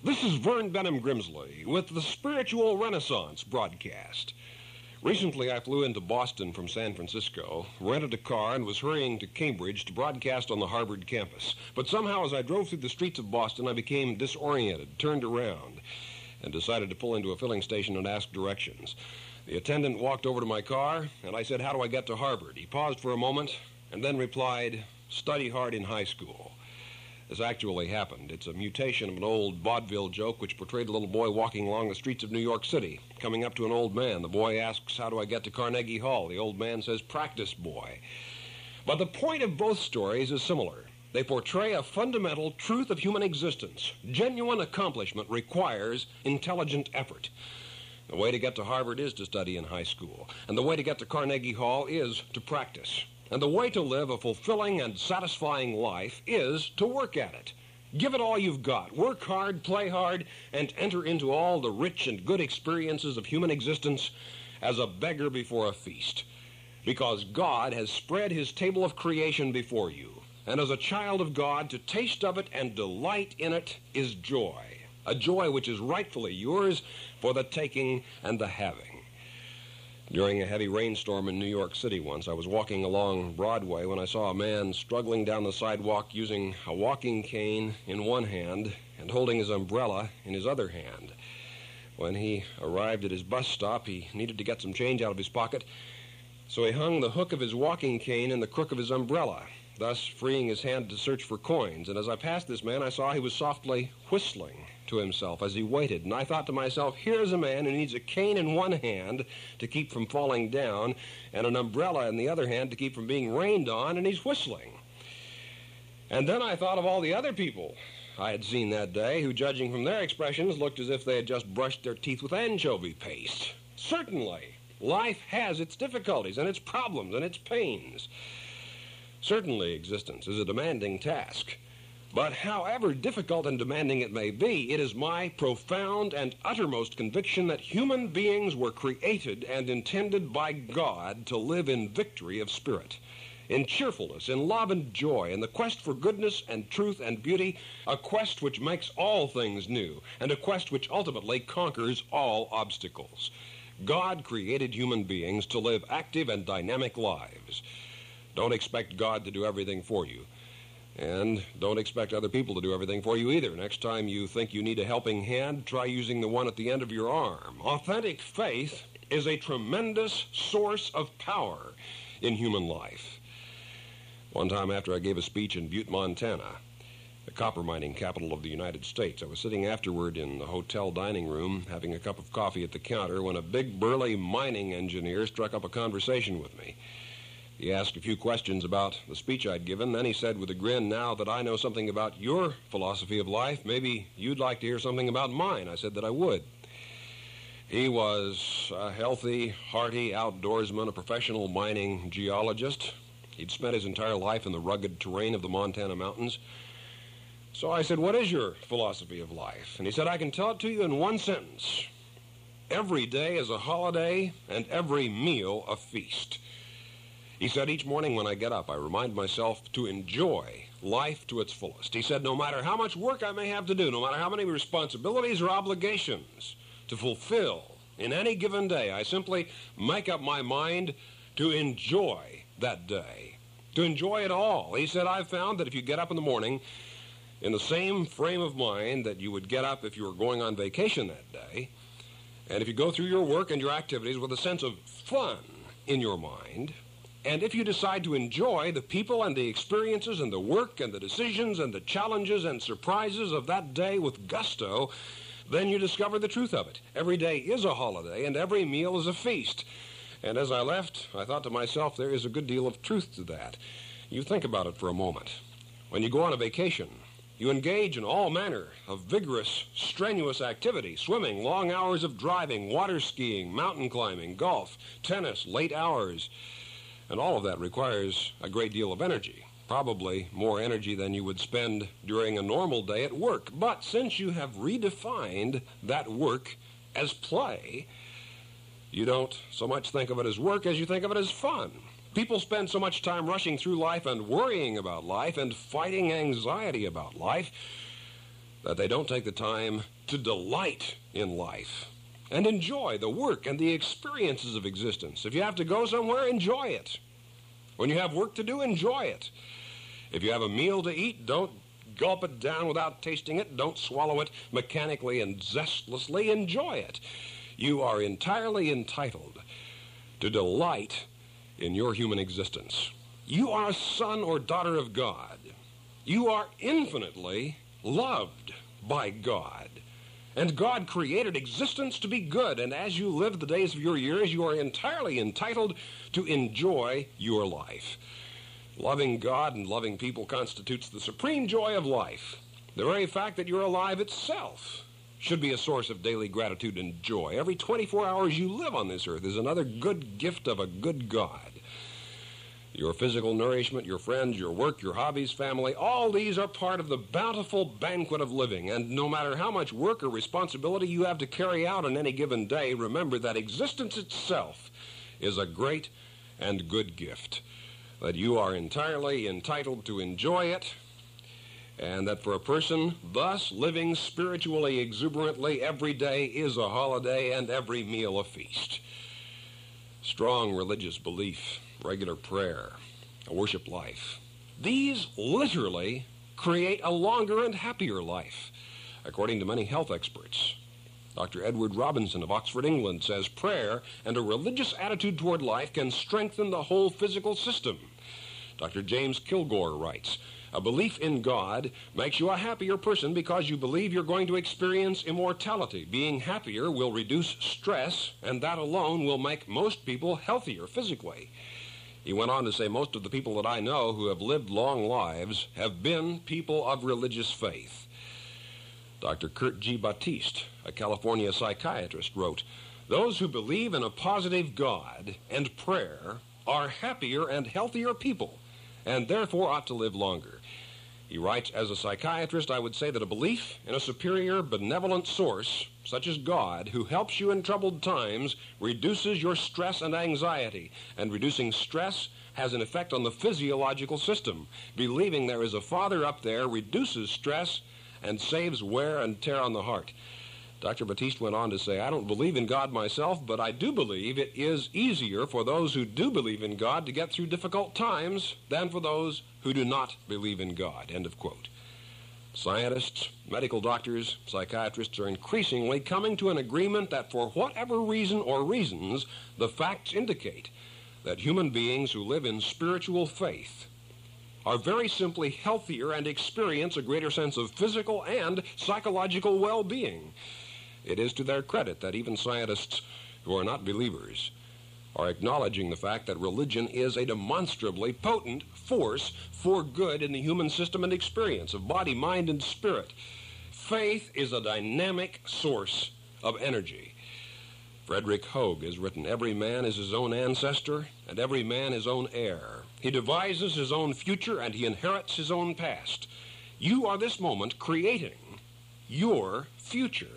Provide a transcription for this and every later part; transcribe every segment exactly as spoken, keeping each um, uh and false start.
This is Vern Benham Grimsley with the Spiritual Renaissance broadcast. Recently, I flew into Boston from San Francisco, rented a car, and was hurrying to Cambridge to broadcast on the Harvard campus. But somehow, as I drove through the streets of Boston, I became disoriented, turned around, and decided to pull into a filling station and ask directions. The attendant walked over to my car, and I said, "How do I get to Harvard?" He paused for a moment, and then replied, "Study hard in high school." This actually happened. It's a mutation of an old vaudeville joke which portrayed a little boy walking along the streets of New York City. Coming up to an old man, the boy asks, "How do I get to Carnegie Hall?" The old man says, "Practice, boy." But the point of both stories is similar. They portray a fundamental truth of human existence. Genuine accomplishment requires intelligent effort. The way to get to Harvard is to study in high school, and the way to get to Carnegie Hall is to practice. And the way to live a fulfilling and satisfying life is to work at it. Give it all you've got. Work hard, play hard, and enter into all the rich and good experiences of human existence as a beggar before a feast. Because God has spread his table of creation before you. And as a child of God, to taste of it and delight in it is joy. A joy which is rightfully yours for the taking and the having. During a heavy rainstorm in New York City once, I was walking along Broadway when I saw a man struggling down the sidewalk using a walking cane in one hand and holding his umbrella in his other hand. When he arrived at his bus stop, he needed to get some change out of his pocket, so he hung the hook of his walking cane in the crook of his umbrella, thus freeing his hand to search for coins. And as I passed this man, I saw he was softly whistling to himself as he waited. And I thought to myself, here's a man who needs a cane in one hand to keep from falling down and an umbrella in the other hand to keep from being rained on, and he's whistling. And then I thought of all the other people I had seen that day who, judging from their expressions, looked as if they had just brushed their teeth with anchovy paste. Certainly, life has its difficulties and its problems and its pains. Certainly, existence is a demanding task. But however difficult and demanding it may be, it is my profound and uttermost conviction that human beings were created and intended by God to live in victory of spirit, in cheerfulness, in love and joy, in the quest for goodness and truth and beauty, a quest which makes all things new, and a quest which ultimately conquers all obstacles. God created human beings to live active and dynamic lives. Don't expect God to do everything for you. And don't expect other people to do everything for you either. Next time you think you need a helping hand, try using the one at the end of your arm. Authentic faith is a tremendous source of power in human life. One time after I gave a speech in Butte, Montana, the copper mining capital of the United States, I was sitting afterward in the hotel dining room having a cup of coffee at the counter when a big burly mining engineer struck up a conversation with me. He asked a few questions about the speech I'd given. Then he said with a grin, "Now that I know something about your philosophy of life, maybe you'd like to hear something about mine." I said that I would. He was a healthy, hearty outdoorsman, a professional mining geologist. He'd spent his entire life in the rugged terrain of the Montana mountains. So I said, "What is your philosophy of life?" And he said, "I can tell it to you in one sentence. Every day is a holiday and every meal a feast." He said, "Each morning when I get up, I remind myself to enjoy life to its fullest." He said, "No matter how much work I may have to do, no matter how many responsibilities or obligations to fulfill in any given day, I simply make up my mind to enjoy that day, to enjoy it all." He said, "I've found that if you get up in the morning in the same frame of mind that you would get up if you were going on vacation that day, and if you go through your work and your activities with a sense of fun in your mind, and if you decide to enjoy the people and the experiences and the work and the decisions and the challenges and surprises of that day with gusto, then you discover the truth of it. Every day is a holiday and every meal is a feast." And as I left, I thought to myself, there is a good deal of truth to that. You think about it for a moment. When you go on a vacation, you engage in all manner of vigorous, strenuous activity: swimming, long hours of driving, water skiing, mountain climbing, golf, tennis, late hours. And all of that requires a great deal of energy, probably more energy than you would spend during a normal day at work. But since you have redefined that work as play, you don't so much think of it as work as you think of it as fun. People spend so much time rushing through life and worrying about life and fighting anxiety about life that they don't take the time to delight in life and enjoy the work and the experiences of existence. If you have to go somewhere, enjoy it. When you have work to do, enjoy it. If you have a meal to eat, don't gulp it down without tasting it. Don't swallow it mechanically and zestlessly. Enjoy it. You are entirely entitled to delight in your human existence. You are a son or daughter of God. You are infinitely loved by God. And God created existence to be good. And as you live the days of your years, you are entirely entitled to enjoy your life. Loving God and loving people constitutes the supreme joy of life. The very fact that you're alive itself should be a source of daily gratitude and joy. Every twenty-four hours you live on this earth is another good gift of a good God. Your physical nourishment, your friends, your work, your hobbies, family, all these are part of the bountiful banquet of living. And no matter how much work or responsibility you have to carry out on any given day, remember that existence itself is a great and good gift, that you are entirely entitled to enjoy it, and that for a person thus living spiritually exuberantly, every day is a holiday and every meal a feast. Strong religious belief, regular prayer, a worship life, these literally create a longer and happier life, according to many health experts. Doctor Edward Robinson of Oxford, England, says prayer and a religious attitude toward life can strengthen the whole physical system. Doctor James Kilgore writes, a belief in God makes you a happier person because you believe you're going to experience immortality. Being happier will reduce stress, and that alone will make most people healthier physically. He went on to say, most of the people that I know who have lived long lives have been people of religious faith. Doctor Kurt G. Batiste, a California psychiatrist, wrote, those who believe in a positive God and prayer are happier and healthier people, and therefore ought to live longer. He writes, as a psychiatrist, I would say that a belief in a superior, benevolent source, such as God, who helps you in troubled times, reduces your stress and anxiety, and reducing stress has an effect on the physiological system. Believing there is a Father up there reduces stress and saves wear and tear on the heart. Doctor Batiste went on to say, I don't believe in God myself, but I do believe it is easier for those who do believe in God to get through difficult times than for those who do not believe in God. End of quote. Scientists, medical doctors, psychiatrists are increasingly coming to an agreement that for whatever reason or reasons, the facts indicate that human beings who live in spiritual faith are very simply healthier and experience a greater sense of physical and psychological well-being. It is to their credit that even scientists who are not believers are acknowledging the fact that religion is a demonstrably potent force for good in the human system and experience of body, mind, and spirit. Faith is a dynamic source of energy. Frederick Hogue has written, every man is his own ancestor and every man his own heir. He devises his own future and he inherits his own past. You are this moment creating your future.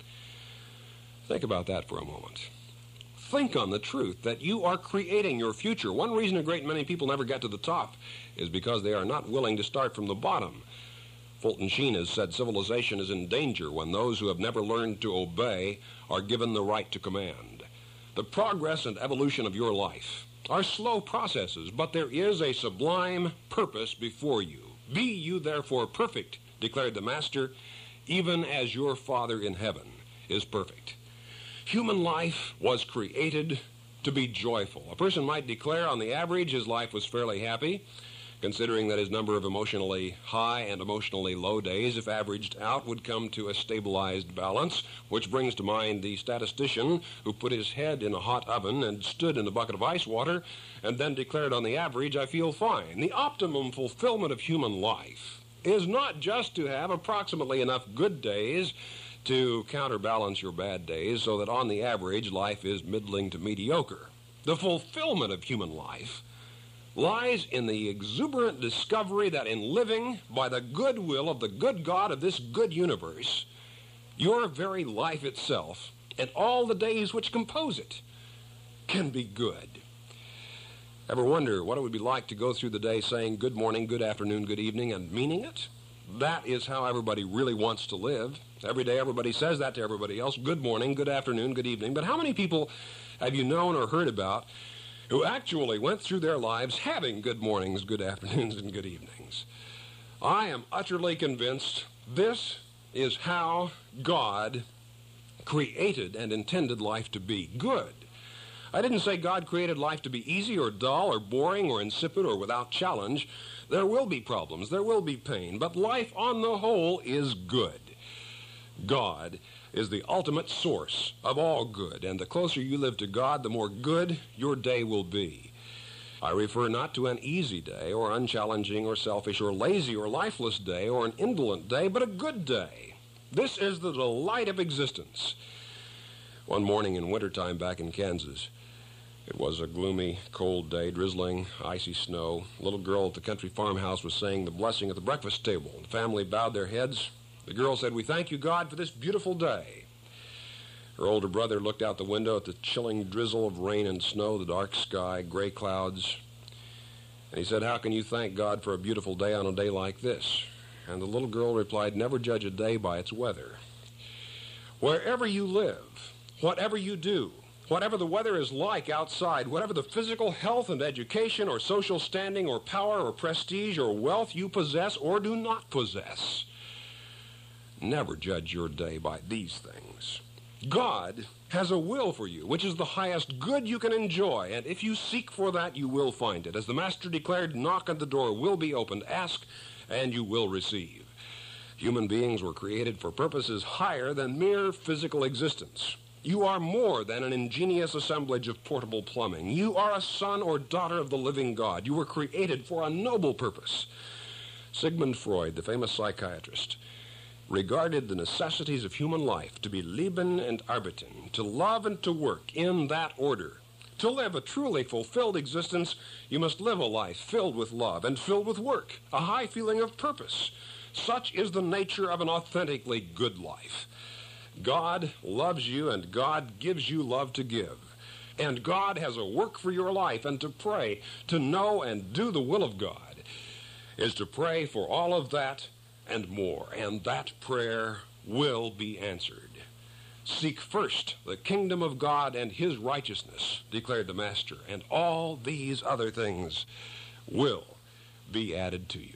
Think about that for a moment. Think on the truth that you are creating your future. One reason a great many people never get to the top is because they are not willing to start from the bottom. Fulton Sheen has said civilization is in danger when those who have never learned to obey are given the right to command. The progress and evolution of your life are slow processes, but there is a sublime purpose before you. Be you therefore perfect, declared the Master, even as your Father in heaven is perfect. Human life was created to be joyful. A person might declare on the average his life was fairly happy, considering that his number of emotionally high and emotionally low days, if averaged out, would come to a stabilized balance, which brings to mind the statistician who put his head in a hot oven and stood in a bucket of ice water and then declared on the average, I feel fine. The optimum fulfillment of human life is not just to have approximately enough good days to counterbalance your bad days so that on the average life is middling to mediocre. The fulfillment of human life lies in the exuberant discovery that in living by the good will of the good God of this good universe, your very life itself and all the days which compose it can be good. Ever wonder what it would be like to go through the day saying good morning, good afternoon, good evening, and meaning it? That is how everybody really wants to live. Every day everybody says that to everybody else. Good morning, good afternoon, good evening. But how many people have you known or heard about who actually went through their lives having good mornings, good afternoons, and good evenings? I am utterly convinced this is how God created and intended life to be. Good. I didn't say God created life to be easy or dull or boring or insipid or without challenge. There will be problems, there will be pain, but life on the whole is good. God is the ultimate source of all good, and the closer you live to God, the more good your day will be. I refer not to an easy day or unchallenging or selfish or lazy or lifeless day or an indolent day, but a good day. This is the delight of existence. One morning in wintertime back in Kansas, it was a gloomy, cold day, drizzling, icy snow. A little girl at the country farmhouse was saying the blessing at the breakfast table. The family bowed their heads. The girl said, "We thank you, God, for this beautiful day." Her older brother looked out the window at the chilling drizzle of rain and snow, the dark sky, gray clouds. And he said, "How can you thank God for a beautiful day on a day like this?" And the little girl replied, "Never judge a day by its weather." Wherever you live, whatever you do, whatever the weather is like outside, whatever the physical health and education or social standing or power or prestige or wealth you possess or do not possess, never judge your day by these things. God has a will for you, which is the highest good you can enjoy, and if you seek for that, you will find it. As the Master declared, knock and the door will be opened. Ask, and you will receive. Human beings were created for purposes higher than mere physical existence. You are more than an ingenious assemblage of portable plumbing. You are a son or daughter of the living God. You were created for a noble purpose. Sigmund Freud, the famous psychiatrist, regarded the necessities of human life to be Leben and Arbeiten, to love and to work in that order. To live a truly fulfilled existence, you must live a life filled with love and filled with work, a high feeling of purpose. Such is the nature of an authentically good life. God loves you, and God gives you love to give. And God has a work for your life, and to pray, to know and do the will of God, is to pray for all of that and more, and that prayer will be answered. Seek first the kingdom of God and his righteousness, declared the Master, and all these other things will be added to you.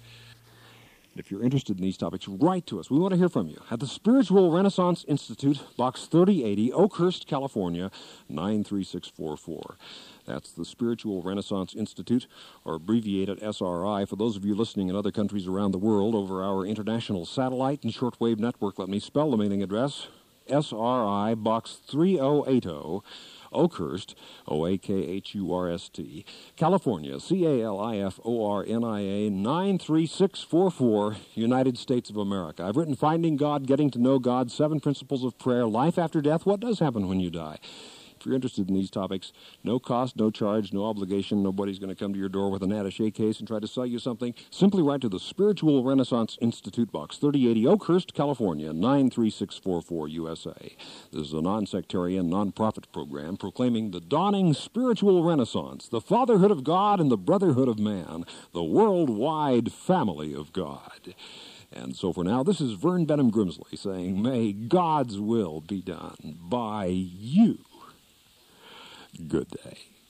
If you're interested in these topics, write to us. We want to hear from you. At the Spiritual Renaissance Institute, Box thirty eighty, Oakhurst, California, nine three six four four. That's the Spiritual Renaissance Institute, or abbreviated S R I. For those of you listening in other countries around the world over our international satellite and shortwave network, let me spell the mailing address. S R I, Box three oh eight oh, Oakhurst, O A K H U R S T, California, C A L I F O R N I A, nine three six four four, United States of America. I've written Finding God, Getting to Know God, Seven Principles of Prayer, Life After Death, What Does Happen When You Die. If you're interested in these topics, no cost, no charge, no obligation. Nobody's going to come to your door with an attaché case and try to sell you something. Simply write to the Spiritual Renaissance Institute, Box thirty eighty, Oakhurst, California, nine three six four four, U S A. This is a non-sectarian, non-profit program proclaiming the dawning spiritual renaissance, the fatherhood of God and the brotherhood of man, the worldwide family of God. And so for now, this is Vern Benham Grimsley saying, may God's will be done by you. Good day.